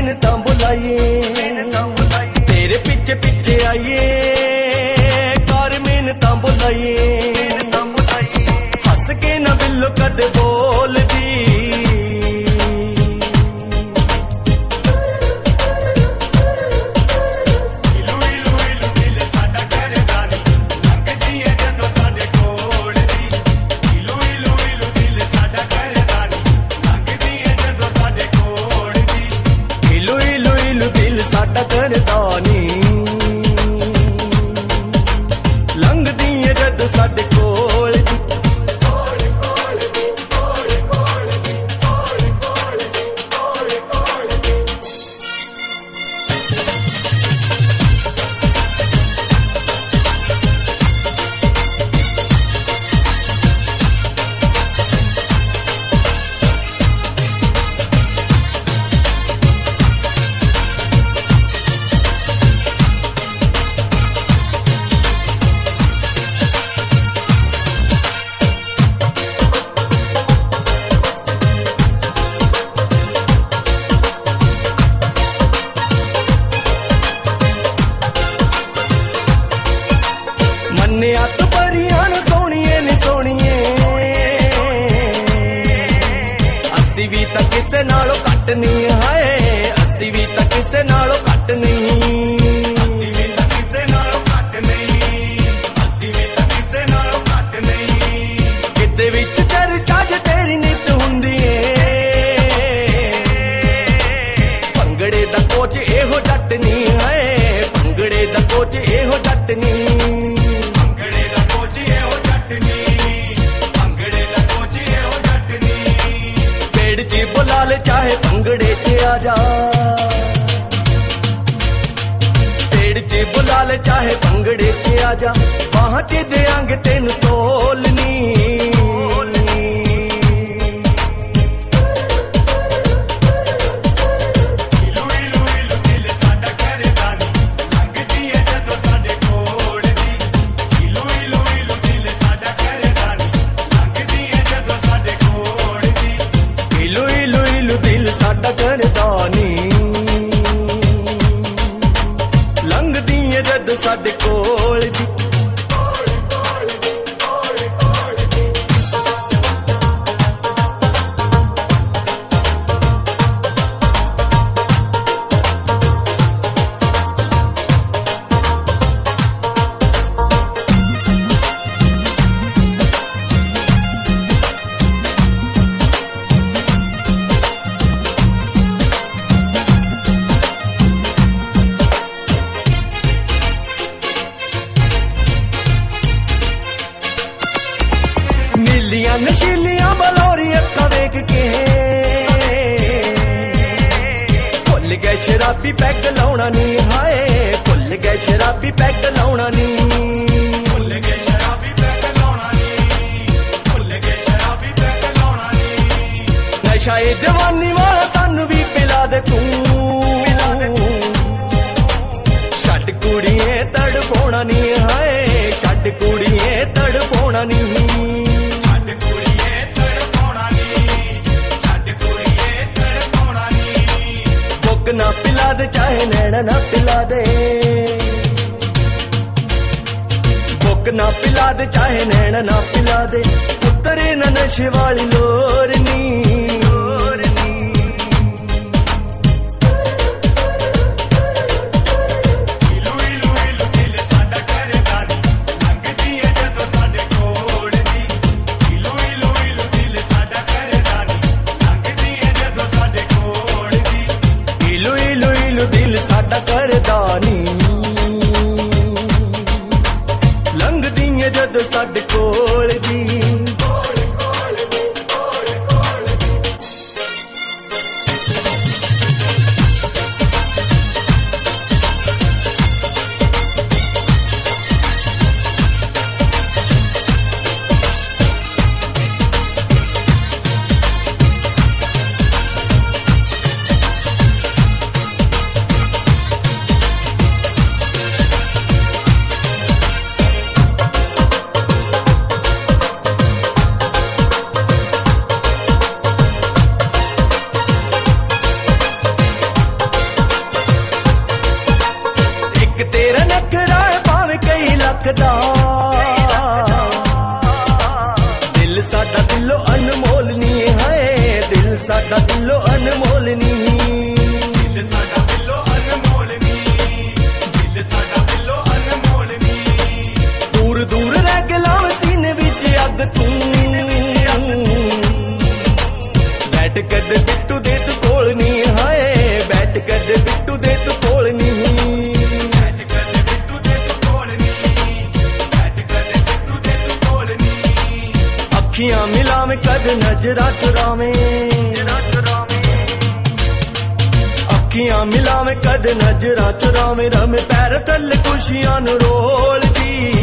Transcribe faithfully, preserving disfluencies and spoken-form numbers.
मिन्नतां बुलाइए, तेरे पिछे पिछे आइए, कर मिन्नतां बुलाइए, हस के ना बिल्लो कदे बोल दी। करदा नी लंघदी है जद साडे कोल दी। मन्ने अत परियां सोहणिए ने सोहणिए, अस्सी भी तां किसे नालों घट नहीं है, अस्सी भी तां किसे नालों घट नहीं, अस्सी भी तां किसे नालों घट नहीं, अस्सी भी तां किसे नालों घट नहीं। किते विच चर्चा ज तेरी नित हुंदी है, भंगड़े दा कोच एहो जट नहीं है, भंगड़े दा कोच एहो जट नहीं। बुला ले चाहे भंगड़े च आजा, पेड़ च बुला ले चाहे भंगड़े च आजा, बाहां च देंगे तेन तोलनी। दिल साडा करदा नी लंघदी है जद साडे कोल दी। नीलियां नशीलियां बलौरी अक्खां वेख के भुल गए शराबी पैग लाउणा नी, हाय भुल गए शराबी पैग लाउणा नी, भुल गए शराबी पैग लाउणा नी, भुल गए शराबी पैग लाउणा नी। नशा ए जवानी वाला सानू भी पिला दे तू, छड्ड कुड़िए तड़फोणा नी, हाय छड्ड कुड़िए तड़फोणा नी। ना पिला दे चाहे नैना ना पिला दे, भुख ना पिला दे चाहे नैना ना पिला दे, उतरे ना नशे वाली लोरनी। दिल साडा करदा नी लंघदी है जद साडे कोल दी। रखदा दिल साडा दिलों अनमोल नी है दिल साडा दिलों अनमोल नी दिल साडा दिलों अनमोल नी दिल साडा दिलों अनमोल नी दूर दूर रह के लाव सीने विच अग तू बैठ कद बिट्टू दे तू कोल नी हाय बैठ कद बिट्टू दे तू कोल नी बैठ कद बिट्टू दे तू कोल नी बैठ कद बिट्टू दे तू कोल नी अखियां मिलावे कद नजरा चुरावे अखियां मिलावे कद नजरा चुरावे रमे पैर तल खुशियां नू रोल दी